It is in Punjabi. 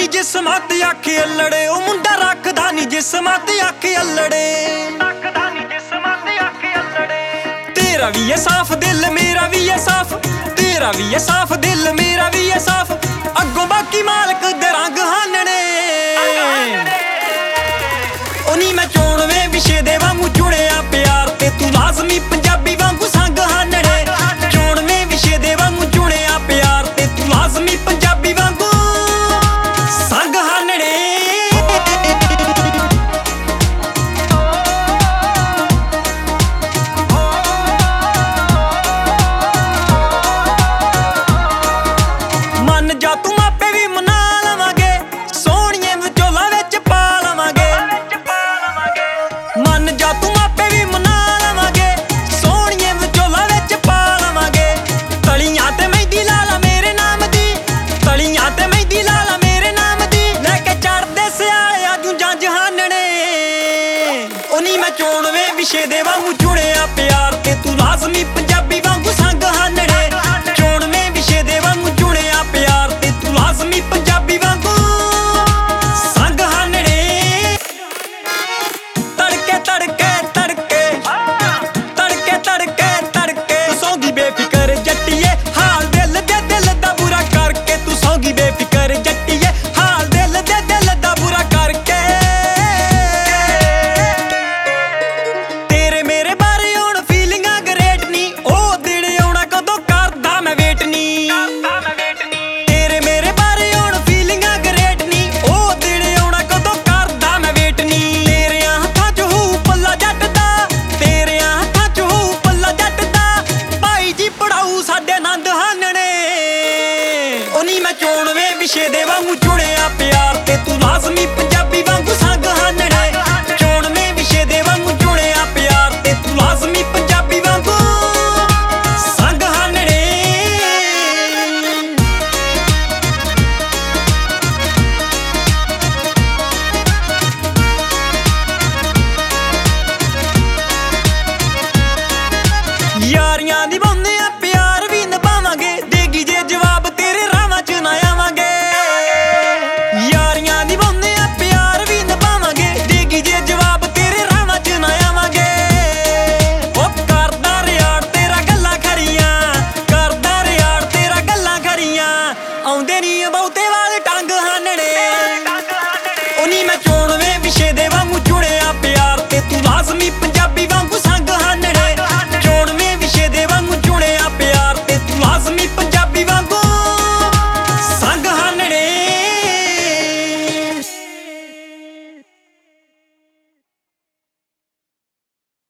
ਜਿਸਮਾਂ ਤੇ ਅੱਖ ਅਲੜੇ ਉਹ ਮੁੰਡਾ ਰੱਖਦਾ ਨੀ ਜਿਸਮਾਂ ਤੇ ਅੱਖ ਅਲੜੇ ਤੇਰਾ ਵੀ ਏ ਸਾਫ਼ ਦਿਲ ਮੇਰਾ ਵੀ ਏ ਸਾਫ਼ ਤੇਰਾ ਵੀ ਏ ਸਾਫ਼ ਦਿਲ ਮੇਰਾ ਵੀ ਏ ਸਾਫ਼ ਅੱਗੋਂ ਬਾਕੀ ਮਾਲਕ ਦੇ ਰੰਗ ਹਾਨਣੇ ਉਹ ਨੀ ਮੈਂ ਚੋਣਵੇਂ ਵਿਸ਼ੇ ਦੇ ਵਾਂਗੂ ਚੁਣਿਆ ਪਿਆਰ ਤੇ ਤੂੰ ਲਾਜ਼ਮੀ ਪੰਜਾਬੀ ਵਾਂਗੂ ਸੰਗ ਹਾਨਣੇ ਚੋਣਵੇਂ ਵਿਸ਼ੇ ਦੇ ਵਾਂਗੂ ਚੁਣਿਆ ਪਿਆਰ ਤੇ ਤੂੰ ਲਾਜ਼ਮੀ ਪੰਜਾਬੀ ਵਾਂਗੂ ਸੰਗ ਹਾਨਣੇ ਮੰਨ ਜਾ ਤੂੰ ਮਾਪੇ ਵੀ ਮਨਾ ਲਵਾਂਗੇ ਸੋਹਣੀਏ ਵਿਚੋਲਾ ਵਿੱਚ ਪਾ ਲਵਾਂਗੇ ਮੰਨ ਜਾ ਤੂੰ ਮਾਪੇ ਵੀ ਮਨਾ ਲਵਾਂਗੇ ਸੋਹਣੀਏ ਵਿਚੋਲਾ ਵਿੱਚ ਪਾ ਲਵਾਂਗੇ ਤਲੀਆਂ ਤੇ ਮਹਿੰਦੀ ਲਾ ਲਾ ਮੇਰੇ ਨਾਮ ਦੀ ਤਲੀਆਂ ਤੇ ਮਹਿੰਦੀ ਲਾ ਲਾ ਮੇਰੇ ਨਾਮ ਦੀ ਲੈ ਕੇ ਚੜਦੇ ਸਿਆਲੇ ਆਜੂ ਜੰਜ ਹਾਨਣੇ ਉਹ ਨੀ ਮੈਂ ਚੋਣਵੇਂ ਵਿਸ਼ੇ ਦੇ ਵਾਂਗੂ ਚੁਣਿਆ ਪਿਆਰ ਤੇ ਤੂੰ ਲਾਜ਼ਮੀ ਪੰਜਾਬੀ ਵਾਂਗੂ ਸੰਗ ਹਾਨਣੇ ਚੋਣਵੇਂ ਵਿਸ਼ੇ ਦੇ ਵਾਂਗੂ ਚੁਣਿਆ ਪਿਆਰ ਤੇ ਤੂੰ ਲਾਜ਼ਮੀ ਪੰਜਾਬੀ ਵਾਂਗੂ ਸੰਗ ਹਾਨਣੇ ਤੜਕੇ ਤੜਕੇ ਤੜਕੇ ਤੜਕੇ ਤੜਕੇ ਤੜਕੇ ਤੂੰ ਸੌਂਗੀ ਬੇਫਿਕਰ ਜੱਟੀਏ ਹਾਲ ਦਿਲ ਦੇ ਦਿਲ ਦਾ ਬੁਰਾ ਕਰਕੇ ਤੂੰ ਸੌਂਗੀ ਬੇਫਿਕਰ ਜੱਟੀਏ ਹਾਲ ਦਿਲ ਦੇ ਦਿਲ ਦਾ ਬੁਰਾ ਕਰਕੇ ਤੇਰੇ ਮੇਰੇ ਬਾਰੇ ਹੁਣ ਫੀਲਿੰਗਾਂ ਗਰੇਟ ਨੀ ਉਹ ਦਿਨ ਆਉਣਾ ਕਦੋਂ ਕਰਦਾ ਮੈਂ ਵੇਟ ਨੀ ਤੇਰੇ ਮੇਰੇ ਬਾਰੇ ਹੁਣ ਫੀਲਿੰਗਾਂ ਗਰੇਟ ਨੀ ਉਹ ਦਿਨ ਆਉਣਾ ਕਦੋਂ ਕਰਦਾ ਮੈਂ ਵੇਟ ਨੀ ਤੇਰਿਆਂ ਹੱਥਾਂ 'ਚ ਹੂ ਪੱਲਾ ਜੱਟ ਦਾ ਤੇਰਿਆਂ ਹੱਥਾਂ 'ਚ ਹੂ ਪੱਲਾ ਜੱਟ ਦਾ ਭਾਈ ਜੀ ਪੜਾਊ ਸਾਡੇ ਆਨੰਦ ਹਾਨਣੇ ਉਹ ਨੀ ਮੈਂ ਚੋਣਵੇਂ ਵਿਸ਼ੇ ਦੇ ਵਾਂਗੂ ਚੁਣਿਆ ਪਿਆਰ ਤੇ ਤੂੰ ਲਾਜ਼ਮੀ